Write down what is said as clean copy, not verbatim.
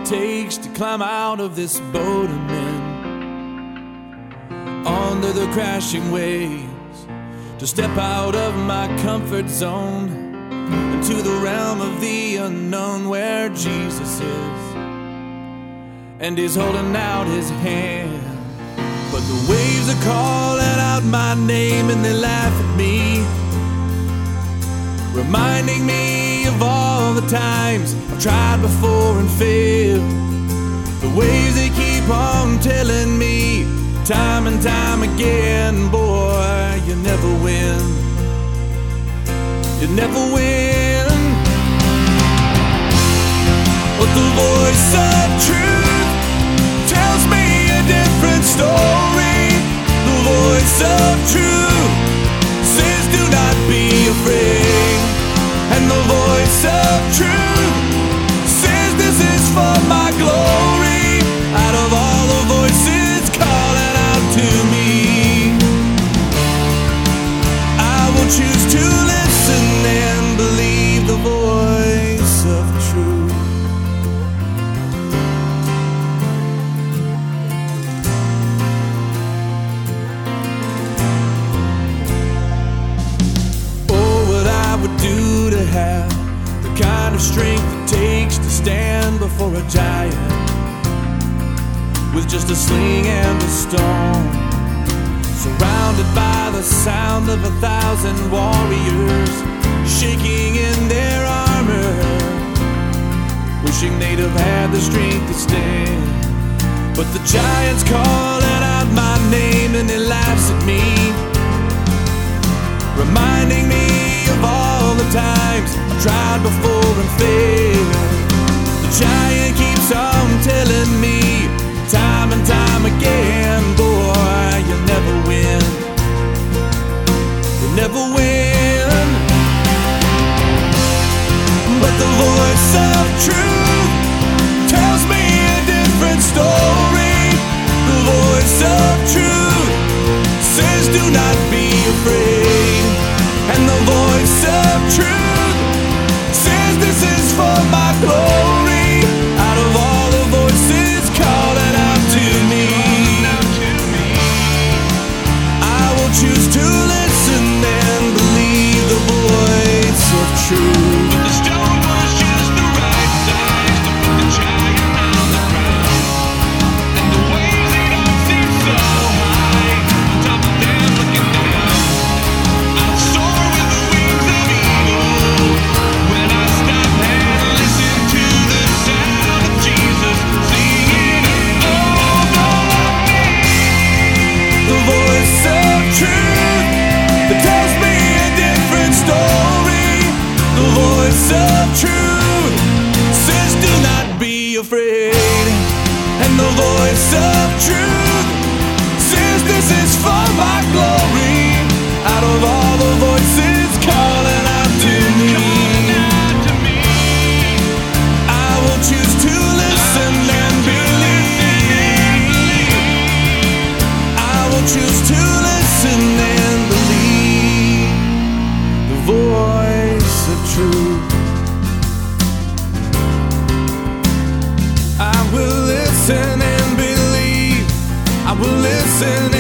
takes to climb out of this boat I'm in, under the crashing waves, to step out of my comfort zone into the realm of the unknown where Jesus is, and He's holding out His hand. But the waves are calling out my name and they laugh at me, reminding me of all the times I've tried before and failed. The waves, they keep on telling me time and time again, boy, you never win. You never win. But the voice of truth tells me a different story. The voice of truth says do not be afraid. And the voice of truth says this is for my glory. Out of all the voices calling out to me, I will choose to listen and believe the voice of truth. Oh, what I would do to have the kind of strength it takes to stand before a giant with just a sling and a stone, surrounded by the sound of 1,000 warriors shaking in their armor, wishing they'd have had the strength to stand. But the giant's calling out my name and he laughs at me, reminding me of all the times I've tried before and failed. The giant keeps on telling me time and time again, boy, you'll never win. You'll never win. But the voice of truth tells me a different story. The voice of truth says do not be afraid. And the voice of truth says this is for my glory. Out of all the voices calling out to me, I will choose to listen and believe the voice of truth. But the stone was just the right size to put the giant on the ground, and the waves, they don't seem so high on top of them looking down. I'll soar with the wings of eagle when I stop and listen to the sound of Jesus singing over me. The voice of truth that tells me a different story. The voice of truth says do not be afraid. And the voice of truth says this is for my glory. Out of all the voices calling out to me, I will choose to listen and believe. I will choose to listen and believe the voice of truth. I will listen and believe. I will listen